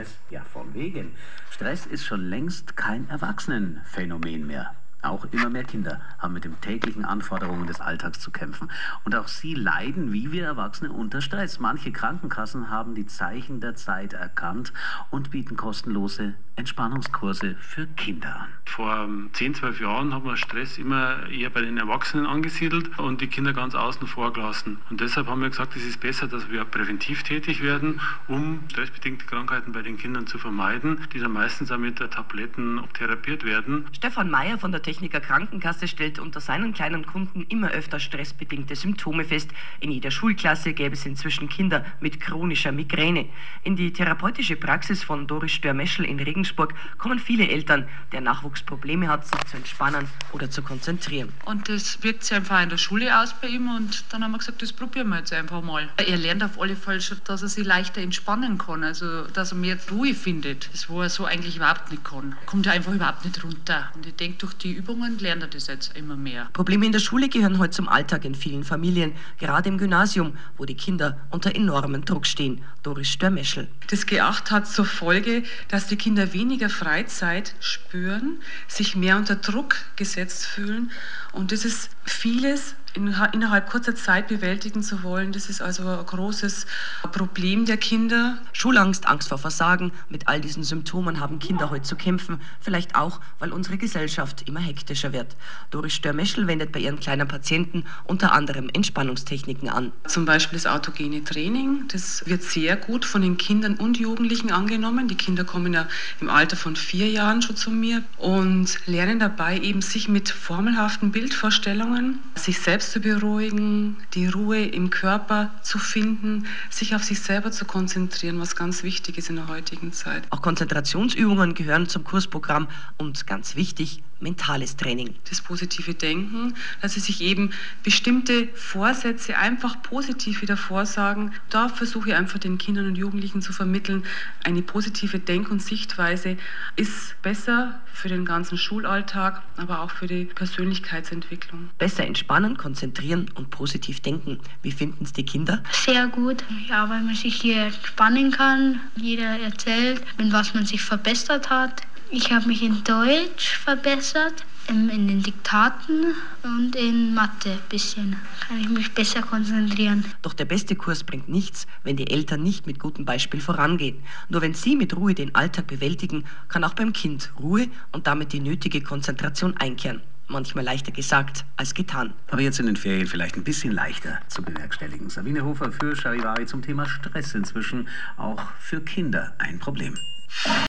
Stress? Ja, von wegen. Stress ist schon längst kein Erwachsenenphänomen mehr. Auch immer mehr Kinder haben mit den täglichen Anforderungen des Alltags zu kämpfen. Und auch sie leiden, wie wir Erwachsene, unter Stress. Manche Krankenkassen haben die Zeichen der Zeit erkannt und bieten kostenlose Entspannungskurse für Kinder an. Vor 10, 12 Jahren hat man Stress immer eher bei den Erwachsenen angesiedelt und die Kinder ganz außen vor gelassen. Und deshalb haben wir gesagt, es ist besser, dass wir präventiv tätig werden, um stressbedingte Krankheiten bei den Kindern zu vermeiden, die dann meistens auch mit Tabletten therapiert werden. Stefan Meyer von der Techniker Krankenkasse stellt unter seinen kleinen Kunden immer öfter stressbedingte Symptome fest. In jeder Schulklasse gäbe es inzwischen Kinder mit chronischer Migräne. In die therapeutische Praxis von Doris Störmeschel in Regensburg kommen viele Eltern, der Nachwuchs Probleme hat, sich zu entspannen oder zu konzentrieren. Und das wirkt sich einfach in der Schule aus bei ihm und dann haben wir gesagt, das probieren wir jetzt einfach mal. Er lernt auf alle Fälle schon, dass er sich leichter entspannen kann, also dass er mehr Ruhe findet, das wo er so eigentlich überhaupt nicht kann. Kommt er einfach überhaupt nicht runter. Und ich denke, durch die Übungen lernt er das jetzt immer mehr. Probleme in der Schule gehören heute zum Alltag in vielen Familien, gerade im Gymnasium, wo die Kinder unter enormem Druck stehen. Doris Störmeschel. Das G8 hat zur Folge, dass die Kinder weniger Freizeit spüren, sich mehr unter Druck gesetzt fühlen und das ist vieles innerhalb kurzer Zeit bewältigen zu wollen. Das ist also ein großes Problem der Kinder. Schulangst, Angst vor Versagen, mit all diesen Symptomen haben Kinder heute zu kämpfen. Vielleicht auch, weil unsere Gesellschaft immer hektischer wird. Doris Störmeschel wendet bei ihren kleinen Patienten unter anderem Entspannungstechniken an. Zum Beispiel das autogene Training. Das wird sehr gut von den Kindern und Jugendlichen angenommen. Die Kinder kommen ja im Alter von 4 Jahren schon zu mir und lernen dabei eben sich mit formelhaften Bildvorstellungen, sich selbst zu beruhigen, die Ruhe im Körper zu finden, sich auf sich selber zu konzentrieren, was ganz wichtig ist in der heutigen Zeit. Auch Konzentrationsübungen gehören zum Kursprogramm und ganz wichtig, mentales Training. Das positive Denken, dass sie sich eben bestimmte Vorsätze einfach positiv wieder vorsagen. Da versuche ich einfach den Kindern und Jugendlichen zu vermitteln, eine positive Denk- und Sichtweise ist besser für den ganzen Schulalltag, aber auch für die Persönlichkeitsentwicklung. Besser entspannen, konzentrieren und positiv denken. Wie finden es die Kinder? Sehr gut, ja, weil man sich hier entspannen kann. Jeder erzählt, in was man sich verbessert hat. Ich habe mich in Deutsch verbessert, in den Diktaten und in Mathe ein bisschen. Kann ich mich besser konzentrieren. Doch der beste Kurs bringt nichts, wenn die Eltern nicht mit gutem Beispiel vorangehen. Nur wenn sie mit Ruhe den Alltag bewältigen, kann auch beim Kind Ruhe und damit die nötige Konzentration einkehren. Manchmal leichter gesagt als getan. Aber jetzt in den Ferien vielleicht ein bisschen leichter zu bewerkstelligen. Sabine Hofer für Charivari zum Thema Stress, inzwischen auch für Kinder ein Problem.